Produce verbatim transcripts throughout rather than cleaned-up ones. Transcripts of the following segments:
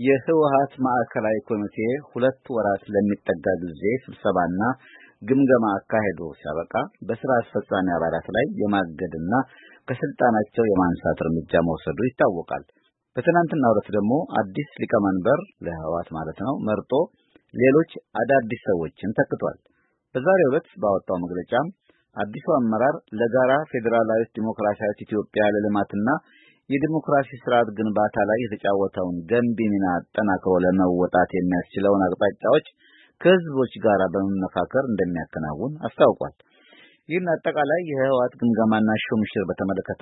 የህወሓት ማዕከላዊ ኮሚቴ ሁለት ወራት ለሚጠጋ ጊዜ ስብሰባና ግምገማ አካሄዶ ሲያበቃ በስራ አስፈጻሚ አባላት ላይ የማገድና ከስልጣናቸው የማንሳት እርምጃ መውሰዱ ይታወቃል። በትናንትናው ዕለት ደግሞ አዲስ ሊቀመንበር ለህወሓት ማለት ነው መርጦ ሌሎች አዳዲስ ሰዎችን ተክቷል። በዛሬው ዕለት ባወጣው መግለጫ አዲሱ አመራር ለጋራ ፌዴራላዊ ዲሞክራሲያዊ ኢትዮጵያ ለልማትና የዲሞክራሲ ስርዓት ግንባታ ላይ የተጫወተውን ገንቢ ሚና አጠናክሮ ለመወጣት የሚያስችለውን አቅጣጫዎች ከህዝቦች ጋር በመመካከር እንደሚያከናውን አስታውቋል። ይህን አጠቃላይ የህወሓት ግምገማና ሹምሽር በተመለከተ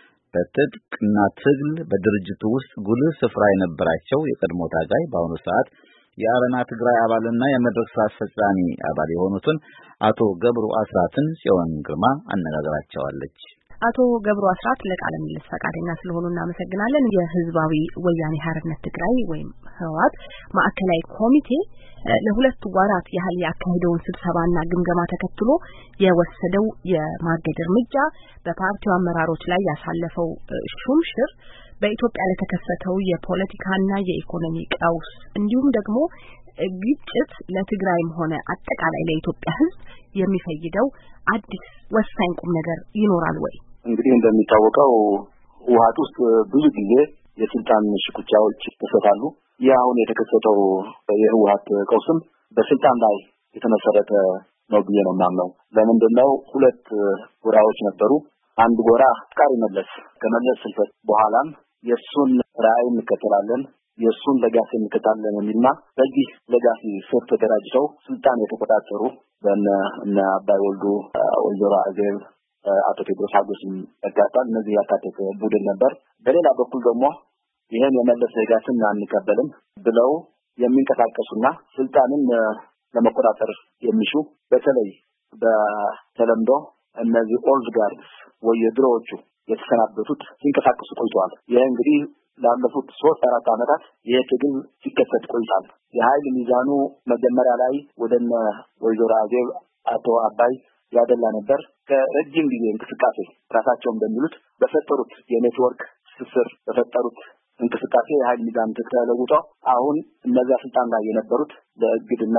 በትጥቅና ትግል በድርጅቱ ውስጥ ጉልህ ስፍራ የነበራቸው የቀድሞ ታጋይ በአሁኑ ሰዓት የአረና ትግራይ አባልና የመድረክ ስራ አስፈጻሚ አባል የሆኑትን አቶ ገብሩ አስራትን ጽዮን ግርማ አነጋግራቸዋለች። አቶ ገብሩ አስራት ለቃለ ምልልስ ፈቃደኛ ስለሆኑ እናመሰግናለን። የህዝባዊ ወያኔ ሓርነት ትግራይ ወይም ህወሓት ማዕከላዊ ኮሚቴ ለሁለት ወራት ያህል ያካሄደውን ስብሰባና ግምገማ ተከትሎ የወሰደው የማገድ እርምጃ በፓርቲው አመራሮች ላይ ያሳለፈው ሹምሽር በኢትዮጵያ ለተከሰተው የፖለቲካና የኢኮኖሚ ቀውስ እንዲሁም ደግሞ ግጭት ለትግራይም ሆነ አጠቃላይ ለኢትዮጵያ ህዝብ የሚፈይደው አዲስ ወሳኝ ቁም ነገር ይኖራል ወይ? እንግዲህ እንደሚታወቀው ህወሓት ውስጥ ብዙ ጊዜ የስልጣን ሽኩቻዎች ተፈታሉ። ያ አሁን የተከሰተው የህወሓት ቀውስም በስልጣን ላይ የተመሰረተ ነው ብዬ ነው የማምነው። ለምንድነው ሁለት ጎራዎች ነበሩ። አንድ ጎራ ፍቃሪ መለስ ከመለስ ስልፈት በኋላም የሱን ራዕይ እንከተላለን የሱን ለጋሴ እንከተላለን የሚልና በዚህ ለጋሴ ስር ተደራጅተው ስልጣን የተቆጣጠሩ በእነ እነ አባይ ወልዱ ወይዘሮ አዜብ አቶ ቴድሮስ ሀጎስም ያካተታል። እነዚህ ያካተተ ቡድን ነበር። በሌላ በኩል ደግሞ ይሄን የመለስ ለጋሴን አንቀበልም ብለው የሚንቀሳቀሱና ስልጣንን ለመቆጣጠር የሚሹ በተለይ በተለምዶ እነዚህ ኦልድ ጋርድስ ወይ የድሮዎቹ የተሰናበቱት ሲንቀሳቀሱ ቆይተዋል። ይሄ እንግዲህ ላለፉት ሶስት አራት አመታት ይሄ ትግል ሲከሰት ቆይቷል። የኃይል ሚዛኑ መጀመሪያ ላይ ወደነ ወይዘሮ አዜብ አቶ አባይ ያደላ ነበር። ከረጅም ጊዜ እንቅስቃሴ ራሳቸው እንደሚሉት በፈጠሩት የኔትወርክ ስስር በፈጠሩት እንቅስቃሴ የኃይል ሚዛን ተለውጦ አሁን እነዛ ስልጣን ላይ የነበሩት ለእግድና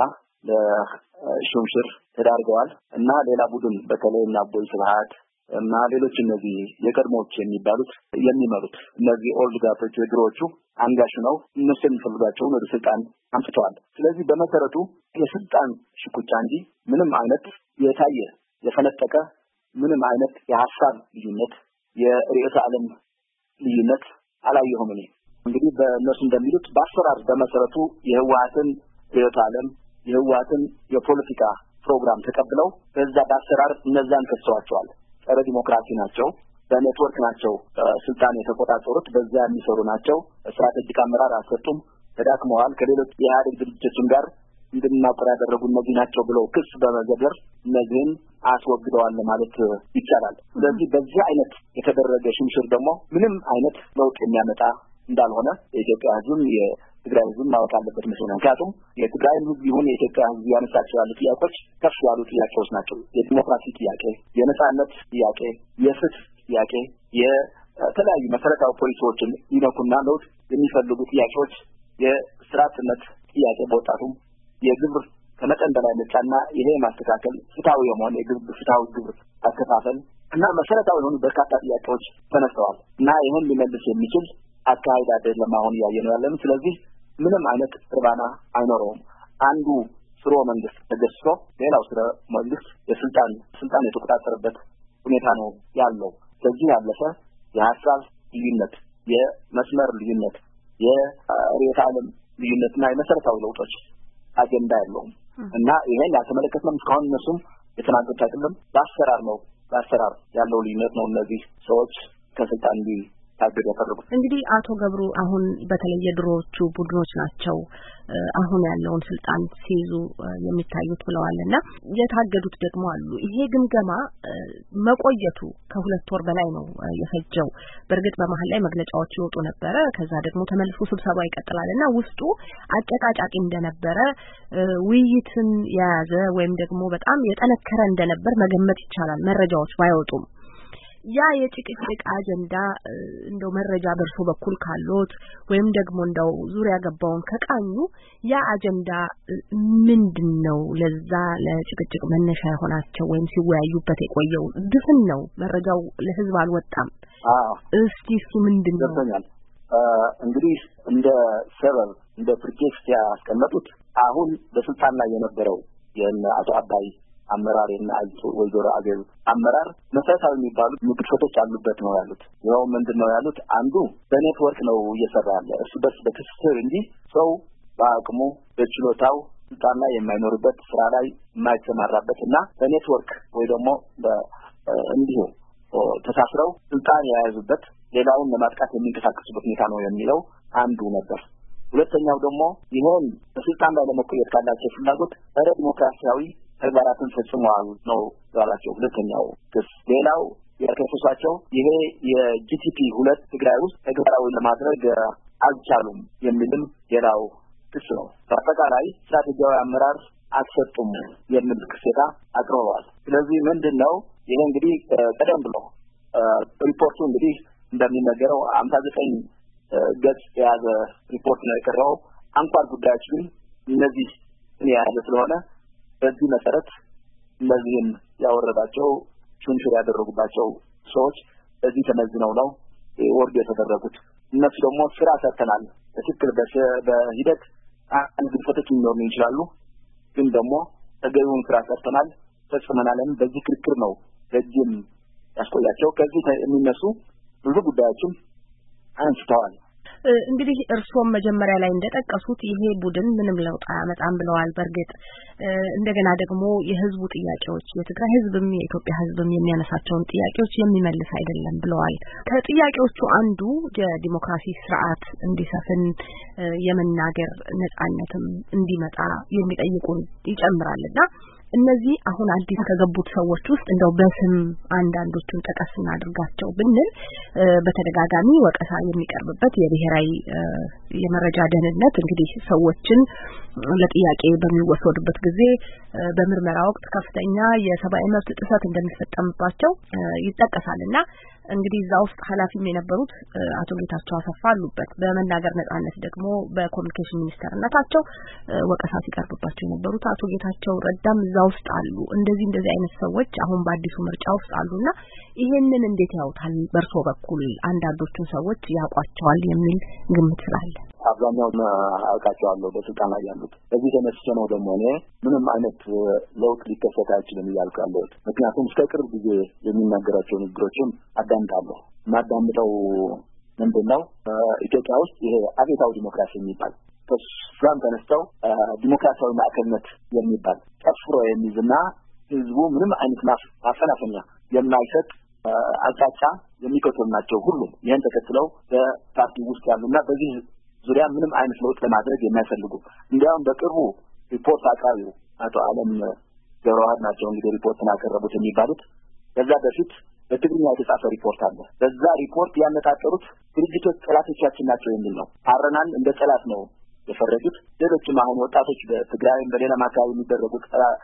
ለሹምሽር ተዳርገዋል እና ሌላ ቡድን በተለይ እና አቦይ ስብሃት እና ሌሎች እነዚህ የቀድሞዎች የሚባሉት የሚመሩት እነዚህ ኦልድ ጋርዶች የድሮዎቹ አንጋሽ ነው እነሱ የሚፈልጓቸውን ወደ ስልጣን አምጥተዋል። ስለዚህ በመሰረቱ የስልጣን ሽኩቻ እንጂ ምንም አይነት የታየ የፈነጠቀ ምንም አይነት የሐሳብ ልዩነት የርዕዮተ ዓለም ልዩነት አላየሁም። እኔ እንግዲህ በእነሱ እንደሚሉት በአሰራር በመሰረቱ የህወሓትን ርዕዮተ ዓለም የህወሓትን የፖለቲካ ፕሮግራም ተቀብለው በዛ በአሰራር እነዛን ከሰዋቸዋል። ጸረ ዲሞክራሲ ናቸው፣ በኔትወርክ ናቸው ስልጣን የተቆጣጠሩት፣ በዛ የሚሰሩ ናቸው፣ ስትራቴጂክ አመራር አልሰጡም፣ ተዳክመዋል፣ ከሌሎች የኢህአዴግ ድርጅቶችም ጋር እንድናቆራ ያደረጉ እነዚህ ናቸው ብለው ክስ በመዘገር እነዚህን አስወግደዋል ማለት ይቻላል። ስለዚህ በዚህ አይነት የተደረገ ሽምሽር ደግሞ ምንም አይነት ለውጥ የሚያመጣ እንዳልሆነ የኢትዮጵያ ህዝብ የትግራይ ህዝብ ማወቅ አለበት መሰለኝ። ምክንያቱም የትግራይ ህዝብ ይሁን የኢትዮጵያ ህዝብ ያነሳቸው ያሉ ጥያቄዎች ከፍ ያሉ ጥያቄዎች ናቸው። የዲሞክራሲ ጥያቄ፣ የነጻነት ጥያቄ፣ የፍትህ ጥያቄ፣ የተለያዩ መሰረታዊ ፖሊሲዎችን ይነኩና ለውጥ የሚፈልጉ ጥያቄዎች፣ የስርዓትነት ጥያቄ በወጣቱም የግብር ከመጠን በላይ መጫና ይሄ ማስተካከል ፍትሃዊ የሆነ የግብር ፍትሃዊ ግብር አከፋፈል እና መሰረታዊ የሆኑ በርካታ ጥያቄዎች ተነስተዋል እና ይሄን ሊመልስ የሚችል አካሄድ አይደለም አሁን ያየነው ያለን። ስለዚህ ምንም አይነት እርባና አይኖረውም። አንዱ ስርወ መንግስት ተገዝቶ ሌላው ስርወ መንግስት የስልጣን ስልጣን የተቆጣጠረበት ሁኔታ ነው ያለው። ከዚህ ያለፈ የሐሳብ ልዩነት፣ የመስመር ልዩነት፣ የርዕዮተ ዓለም ልዩነትና የመሰረታዊ ለውጦች አጀንዳ የለውም እና ይሄን ያልተመለከትነው እስካሁን እነሱም የተናገሩት አይደለም። በአሰራር ነው በአሰራር ያለው ልዩነት ነው እነዚህ ሰዎች ከስልጣን ሊ ታገደ ያደረጉት። እንግዲህ አቶ ገብሩ አሁን በተለይ የድሮዎቹ ቡድኖች ናቸው አሁን ያለውን ስልጣን ሲይዙ የሚታዩት ብለዋልና የታገዱት ደግሞ አሉ። ይሄ ግምገማ መቆየቱ ከሁለት ወር በላይ ነው የፈጀው። በእርግጥ በመሃል ላይ መግለጫዎች ይወጡ ነበር። ከዛ ደግሞ ተመልሶ ስብሰባ ይቀጥላልና ውስጡ አጨቃጫቂ እንደነበረ ውይይትን የያዘ ወይም ደግሞ በጣም የጠነከረ እንደነበር መገመት ይቻላል መረጃዎች ባይወጡም። ያ የጭቅጭቅ አጀንዳ እንደው መረጃ በርሶ በኩል ካሎት ወይም ደግሞ እንደው ዙሪያ ገባውን ከቃኙ ያ አጀንዳ ምንድነው ለዛ ለጭቅጭቅ መነሻ የሆናቸው ወይም ሲወያዩበት የቆየው ድፍን ነው መረጃው ለህዝብ አልወጣም አዎ እስቲ እሱ ምንድነው እንግዲህ እንደ ሰበብ እንደ ፕሪቴክስት ያስቀመጡት አሁን በስልጣን ላይ የነበረው የነ አቶ አባይ አመራር እና አቶ ወይዘሮ አገር አመራር መሰረታዊ የሚባሉ ምክንያቶች አሉበት ነው ያሉት። ያው ምንድነው ያሉት አንዱ በኔትወርክ ነው እየሰራ ያለ እርስ በርስ በትስስር እንጂ ሰው በአቅሙ በችሎታው ስልጣን ላይ የማይኖርበት ስራ ላይ የማይሰማራበት እና በኔትወርክ ወይ ደግሞ እንዲሁ ተሳስረው ስልጣን የያዙበት ሌላውን ለማጥቃት የሚንቀሳቀሱበት ሁኔታ ነው የሚለው አንዱ ነበር። ሁለተኛው ደግሞ ይሄን በስልጣን ላይ ለመቆየት ካላቸው ፍላጎት ኧረ ዲሞክራሲያዊ ተግባራትን ፈጽመዋል ነው ያላቸው። ሁለተኛው ክስ ሌላው የከሰሷቸው ይሄ የጂቲፒ ሁለት ትግራይ ውስጥ ተግባራዊ ለማድረግ አልቻሉም የሚልም ሌላው ክስ ነው። በአጠቃላይ ስትራቴጂያዊ አመራር አልሰጡም የሚል ክስታ አቅርበዋል። ስለዚህ ምንድነው ይሄ እንግዲህ ቀደም ብሎ ሪፖርቱ እንግዲህ እንደሚነገረው ሃምሳ ዘጠኝ ገጽ የያዘ ሪፖርት ነው የቀረበው። አንኳር ጉዳዮች ግን እነዚህ የያዘ ስለሆነ በዚህ መሰረት እነዚህን ያወረዳቸው ሹንሹር ያደረጉባቸው ሰዎች በዚህ ተመዝነው ነው ወርድ የተደረጉት። እነሱ ደግሞ ስራ ሰርተናል ትክክል በሂደት አንድ ግድፈቶች ሊኖሩ ይችላሉ፣ ግን ደግሞ ተገቢውን ስራ ሰርተናል ፈጽመናልን በዚህ ክርክር ነው ረጅም ያስቆያቸው። ከዚህ የሚነሱ ብዙ ጉዳዮችን አንስተዋል። እንግዲህ እርሶም መጀመሪያ ላይ እንደጠቀሱት ይሄ ቡድን ምንም ለውጥ አያመጣም ብለዋል። በርግጥ እንደገና ደግሞ የህዝቡ ጥያቄዎች የትግራይ ህዝብም የኢትዮጵያ ህዝብም የሚያነሳቸውን ጥያቄዎች የሚመልስ አይደለም ብለዋል። ከጥያቄዎቹ አንዱ የዲሞክራሲ ስርዓት እንዲሰፍን የመናገር ነጻነትም እንዲመጣ የሚጠይቁን ይጨምራልና እነዚህ አሁን አዲስ ከገቡት ሰዎች ውስጥ እንደው በስም አንዳንዶቹን ጠቀስ እናድርጋቸው ብንል በተደጋጋሚ ወቀሳ የሚቀርብበት የብሔራዊ የመረጃ ደህንነት እንግዲህ ሰዎችን ለጥያቄ በሚወሰዱበት ጊዜ በምርመራ ወቅት ከፍተኛ የሰብአዊ መብት ጥሰት እንደሚፈጸምባቸው ይጠቀሳልና እንግዲህ እዛ ውስጥ ኃላፊም የነበሩት አቶ ጌታቸው አሰፋ አሉበት። በመናገር ነጻነት ደግሞ በኮሙኒኬሽን ሚኒስተርነታቸው ወቀሳ ሲቀርብባቸው የነበሩት አቶ ጌታቸው ረዳም እዛ ውስጥ አሉ። እንደዚህ እንደዚህ አይነት ሰዎች አሁን በአዲሱ ምርጫ ውስጥ አሉና ይሄንን እንዴት ያውታል? በርሶ በኩል አንዳንዶቹን ሰዎች ያቋቸዋል የሚል ግምት ስላለ አብዛኛው አውቃቸዋለሁ በስልጣን ላይ ያሉት። በዚህ ተነስቶ ነው ደግሞ እኔ ምንም አይነት ለውጥ ሊከሰት አይችልም እያልኩ ምክንያቱም እስከ ቅርብ ጊዜ የሚናገራቸው ንግግሮችን አዳምጣለሁ። ማዳምጠው ምንድነው ኢትዮጵያ ውስጥ ይሄ አብዮታዊ ዲሞክራሲ የሚባል ከስራም ተነስተው ዲሞክራሲያዊ ማዕከልነት የሚባል ጠፍሮ የሚይዝና ህዝቡ ምንም አይነት ማፈናፈኛ የማይሰጥ አቅጣጫ የሚከተሉ ናቸው ሁሉም። ይሄን ተከትለው በፓርቲ ውስጥ ያሉና በዚህ ዙሪያ ምንም አይነት ለውጥ ለማድረግ የማይፈልጉ እንዲያውም በቅርቡ ሪፖርት አቅራቢው አቶ አለም ገብረዋህድ ናቸው እንግዲህ ሪፖርትን አቀረቡት የሚባሉት። በዛ በፊት በትግርኛ የተጻፈ ሪፖርት አለ። በዛ ሪፖርት ያነጣጠሩት ድርጅቶች ጠላቶቻችን ናቸው የሚል ነው። አረናን እንደ ጠላት ነው የፈረጁት። ሌሎችም አሁን ወጣቶች በትግራይም በሌላም አካባቢ የሚደረጉት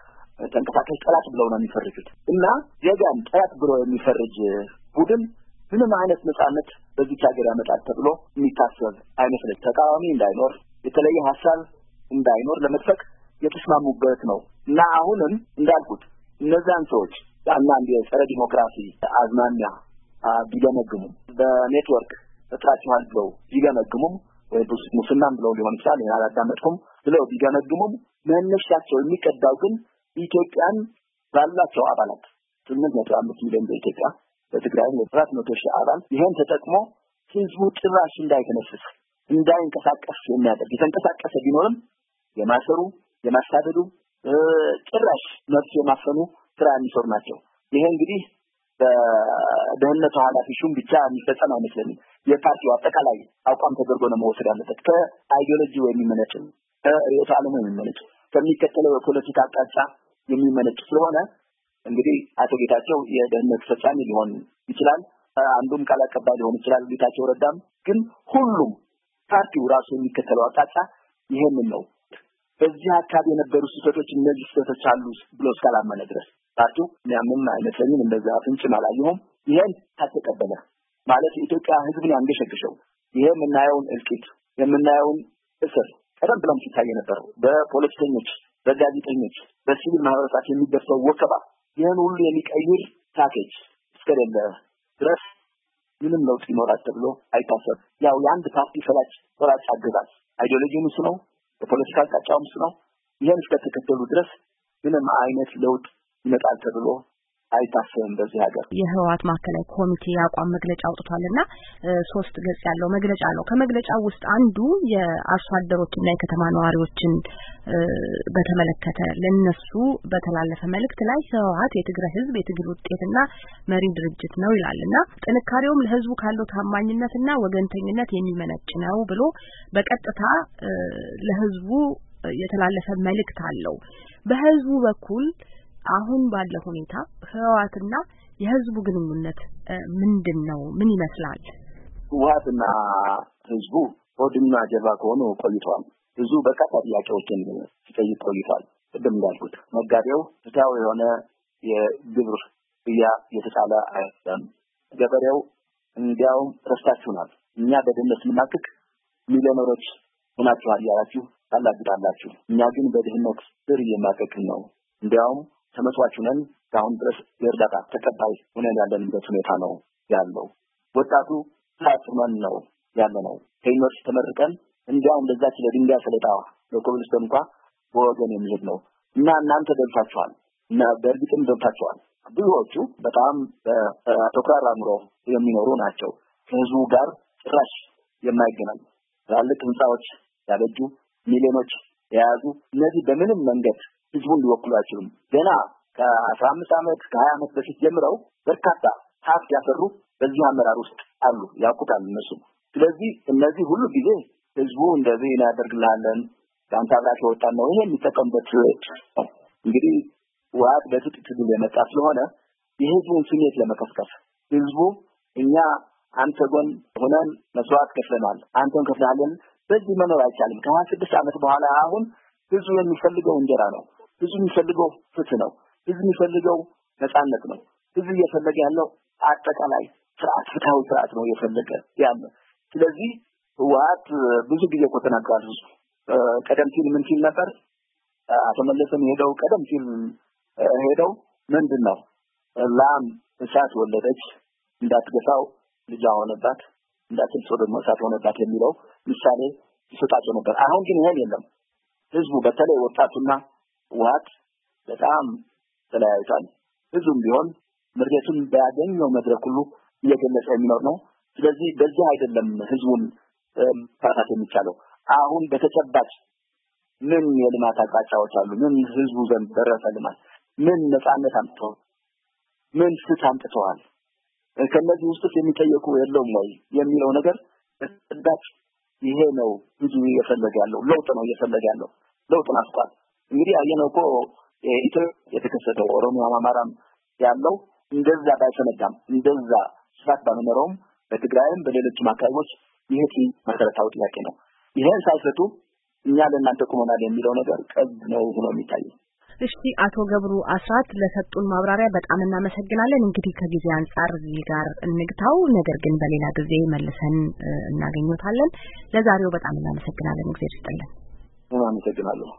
ተንቀሳቃሽ ጠላት ብለው ነው የሚፈርጁት እና ዜጋን ጠላት ብሎ የሚፈርጅ ቡድን ምንም አይነት ነጻነት በዚህ ሀገር ያመጣል ተብሎ የሚታሰብ አይመስልም። ተቃዋሚ እንዳይኖር የተለየ ሀሳብ እንዳይኖር ለመጥፈቅ የተስማሙበት ነው እና አሁንም እንዳልኩት እነዛን ሰዎች አንዳንድ የጸረ ዲሞክራሲ አዝማሚያ ቢገመግሙ በኔትወርክ ተጥራችኋል ብለው ቢገመግሙ ወይ ሙስናም ብለው ሊሆን ይችላል ያላዳመጥኩም ብለው ቢገመግሙ መነሻቸው የሚቀዳው ግን ኢትዮጵያን ባላቸው አባላት ስምንት ነጥብ አምስት ሚሊዮን በኢትዮጵያ በትግራይ አራት መቶ ሺህ አባል ይሄን ተጠቅሞ ህዝቡ ጭራሽ እንዳይተነፍስ እንዳይንቀሳቀስ የሚያደርግ የተንቀሳቀሰ ቢኖርም የማሰሩ የማሳደዱ ጭራሽ ነፍስ የማፈኑ ስራ የሚሰሩ ናቸው። ይሄ እንግዲህ በደህንነቱ ኃላፊ ሹም ብቻ የሚፈጸም አይመስለኝም። የፓርቲው አጠቃላይ አቋም ተደርጎ ነው መወሰድ ያለበት። ከአይዲዮሎጂ የሚመነጭ ከርዕዮተ ዓለሙ የሚመነጭ ከሚከተለው የፖለቲካ አቅጣጫ የሚመነጭ ስለሆነ እንግዲህ አቶ ጌታቸው የደህንነት ፈጻሚ ሊሆን ይችላል፣ አንዱም ቃል አቀባይ ሊሆን ይችላል ጌታቸው ረዳም። ግን ሁሉም ፓርቲው ራሱ የሚከተለው አቅጣጫ ይሄንን ነው። በዚህ አካባቢ የነበሩ ስህተቶች እነዚህ ስህተቶች አሉ ብሎ እስካላመነ ድረስ ፓርቲው ምንም አይመስለኝም እንደዛ ፍንጭ አላየሁም። ይሄን ታተቀበለ ማለት ኢትዮጵያ ህዝብን ያንገሸግሸው ይሄ የምናየውን እልቂት የምናየውን እስር ቀደም ብሎም ሲታይ ነበር በፖለቲከኞች በጋዜጠኞች በሲቪል ማህበረሰብ የሚደርሰው ወከባ ይሄን ሁሉ የሚቀይር ፓኬጅ እስከሌለ ድረስ ምንም ለውጥ ይኖራል ተብሎ አይታሰብ። ያው የአንድ ፓርቲ ፈላጭ ፈላጭ አገዛዝ አይዲዮሎጂው እሱ ነው፣ የፖለቲካ አቅጣጫው እሱ ነው። ይሄን እስከተከተሉ ድረስ ምንም አይነት ለውጥ ይመጣል ተብሎ አይታሰብም በዚህ ሀገር። የህወሓት ማዕከላዊ ኮሚቴ አቋም መግለጫ አውጥቷልና ሶስት ገጽ ያለው መግለጫ ነው። ከመግለጫው ውስጥ አንዱ የአርሶ አደሮችና የከተማ ነዋሪዎችን በተመለከተ ለነሱ በተላለፈ መልእክት ላይ ህወሓት የትግራይ ህዝብ የትግል ውጤትና መሪ ድርጅት ነው ይላልና ጥንካሬውም ለህዝቡ ካለው ታማኝነትና ወገንተኝነት የሚመነጭ ነው ብሎ በቀጥታ ለህዝቡ የተላለፈ መልእክት አለው። በህዝቡ በኩል አሁን ባለው ሁኔታ ህወሓትና የህዝቡ ግንኙነት ምንድነው? ምን ይመስላል? ህወሓትና ህዝቡ ሆድና ጀርባ ከሆኑ ቆይቷል። ብዙ በርካታ ጥያቄዎችን ሲጠይቅ ቆይቷል። ቅድም እንዳልኩት ነጋዴው ፍትሃዊ የሆነ የግብር ብያ የተጣለ አይደለም። ገበሬው እንዲያውም ረስታችሁናል፣ እኛ በድህነት ስንማቅቅ ሚሊዮነሮች ሆናችኋል ያላችሁ ታላግጣላችሁ፣ እኛ ግን በድህነት ስር እየማቀቅን ነው፣ እንዲያውም ተመስዋዕት ነን፣ አሁን ድረስ የእርዳታ ተቀባይ ሆነን ያለንበት ሁኔታ ነው ያለው። ወጣቱ ታጥመን ነው ያለነው። ከዩኒቨርሲቲ ተመርቀን እንዲያውም ለዛች ለድንጋይ ሰለጣ ለኮብልስቶን እንኳን በወገን የሚሄድ ነው እና እናንተ ደልታችኋል እና በእርግጥም ደልታችኋል። ብዙዎቹ በጣም በተኩራራ ኑሮ የሚኖሩ ናቸው። ከህዝቡ ጋር ጭራሽ የማይገናኙ ትላልቅ ህንጻዎች ያበጁ ሚሊዮኖች የያዙ እነዚህ በምንም መንገድ ህዝቡን ሊወክሉ አይችሉም። ገና ከአስራ አምስት ዓመት ከሀያ ዓመት በፊት ጀምረው በርካታ ሀብት ያፈሩ በዚህ አመራር ውስጥ አሉ፣ ያውቁታል እነሱ። ስለዚህ እነዚህ ሁሉ ጊዜ ህዝቡ እንደዚህ ያደርግላለን ጋንታ ብላሽ ወጣን ነው ይሄ የሚጠቀምበት። እንግዲህ ህወሓት በትጥቅ ትግል የመጣ ስለሆነ የህዝቡን ስሜት ለመቀስቀስ ህዝቡ እኛ አንተ ጎን ሆነን መስዋዕት ከፍለናል፣ አንተን ከፍለናል፣ በዚህ መኖር አይቻልም። ከሀያ ስድስት ዓመት በኋላ አሁን ህዝቡ የሚፈልገው እንጀራ ነው፣ ህዝቡ የሚፈልገው ፍትህ ነው፣ ህዝቡ የሚፈልገው ነፃነት ነው። ህዝቡ እየፈለገ ያለው አጠቃላይ ስርዓት ፍትሃዊ ስርዓት ነው እየፈለገ ያለው። ስለዚህ ህወሓት ብዙ ጊዜ እኮ ተናግሯል። ቀደም ሲል ምን ሲል ነበር? አቶ መለስም ሄደው ቀደም ሲል ሄደው ምንድነው ላም እሳት ወለደች እንዳትገፋው ልጅ ሆነባት እንዳትልሶ ደግሞ እሳት ሆነባት የሚለው ምሳሌ ይሰጣቸው ነበር። አሁን ግን ይሄን የለም። ህዝቡ በተለይ ወጣቱና ህወሓት በጣም ተለያይቷል። ህዝቡም ቢሆን ምርጫቱን ባያገኘው መድረክ ሁሉ እየገለጸ የሚኖር ነው። ስለዚህ በዚህ አይደለም ህዝቡን ማሳተፍ የሚቻለው። አሁን በተጨባጭ ምን የልማት አቅጣጫዎች አሉ? ምን ህዝቡ ዘንድ ደረሰ ልማት? ምን ነፃነት አምጥተዋል? ምን ፍትህ አምጥተዋል? ከነዚህ ውስጥ የሚጠየቁ የለውም ወይ የሚለው ነገር ተጨባጭ ይሄ ነው ህዝቡ እየፈለገ ያለው ለውጥ ነው እየፈለገ ያለው ለውጥ ናፍቋል። እንግዲህ አየነው እኮ ኢትዮጵያ የተከሰተው ኦሮሚያ አማራም ያለው እንደዛ ባይሰነዳም እንደዛ ስፋት ባይኖረውም በትግራይም በሌሎችም አካባቢዎች ይሄ መሰረታዊ ጥያቄ ነው። ይሄን ሳይፈቱ እኛ ለእናንተ ቆመናል የሚለው ነገር ቀልድ ነው ሆኖ የሚታየው። እሺ አቶ ገብሩ አስራት ለሰጡን ማብራሪያ በጣም እናመሰግናለን። እንግዲህ ከጊዜ አንፃር እዚህ ጋር እንግታው፣ ነገር ግን በሌላ ጊዜ መልሰን እናገኘታለን። ለዛሬው በጣም እናመሰግናለን። እግዚአብሔር ይስጥልን። አመሰግናለሁ።